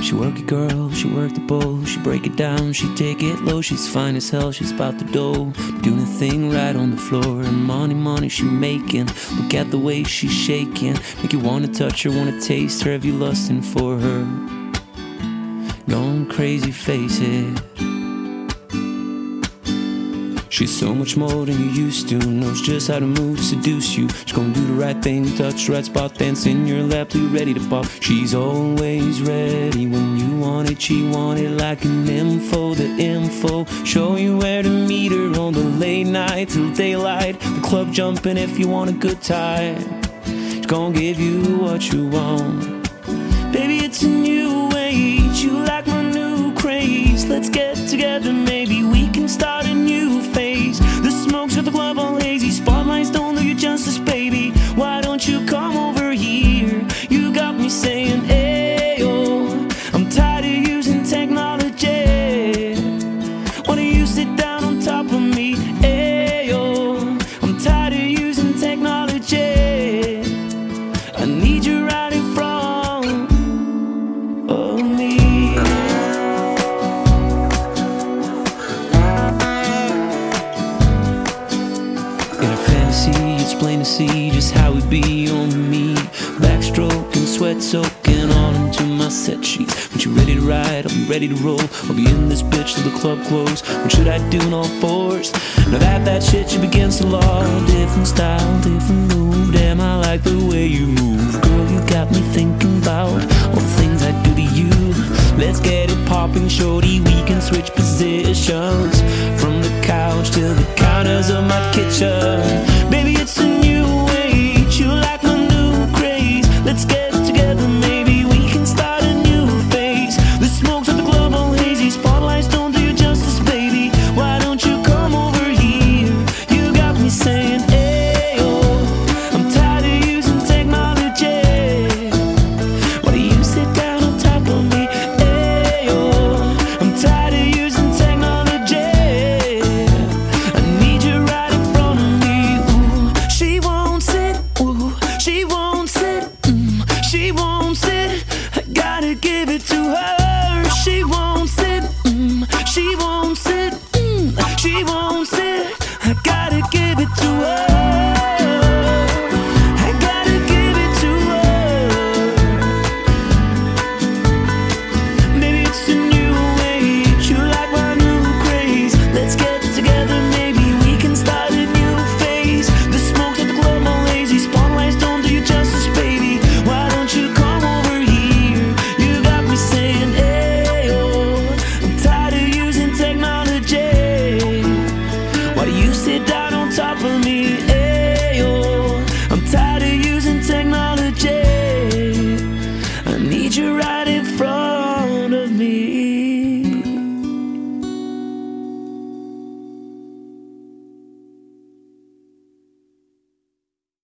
She work it, girl, she work the bowl. She break it down, she take it low. She's fine as hell, she's about the dough. Doing the thing right on the floor. And money she making. Look at the way she's shaking. Make you wanna touch her, wanna taste her. Have you lusting for her? Going crazy, face it. She's so much more than you used to. Knows just how to move, seduce you. She's gonna do the right thing, touch the right spot, dance in your lap till you're ready to pop. She's always ready when you want it. She want it like an info, the info. Show you where to meet her on the late night till daylight. The club jumping if you want a good time. She's gonna give you what you want. Baby, it's a new age. You like my new craze. Let's get together, maybe we can start a new phase. The smoke's got the club all hazy. Spotlights don't do you justice, baby. Why don't you come over here? You got me saying, ayo. I'm tired of using technology. Why don't you sit down on top of me? Ayo. I'm tired of using technology. I need you right in front of me. In a fantasy, it's plain to see just how we be on me. Backstroking, sweat soaking all into my set sheets. When you're ready to ride, I'll be ready to roll. I'll be in this bitch till the club close. What should I do in all fours? Now that shit should be against the law. Different style, different move. Damn, I like the way you move. Girl, you got me thinking about all the things I do to you. Let's get it popping, shorty. We can switch positions from the couch to the counters of my kitchen. Baby, it's a new age. You like my new craze. Let's get together, maybe we can start a new phase. The smoke's at the club all hazy. Spotlights don't do you justice, baby. Why don't you come over here? You got me saying, ayo. I'm tired of using technology. Why do you sit down on top of me? Ayo. I'm tired of using technology. I need you right in front of me. Ooh, she won't sit. Ooh, she won't sit. She won't sit. I gotta give it to her. She won't sit. She won't sit. She won't sit. I gotta give it to her.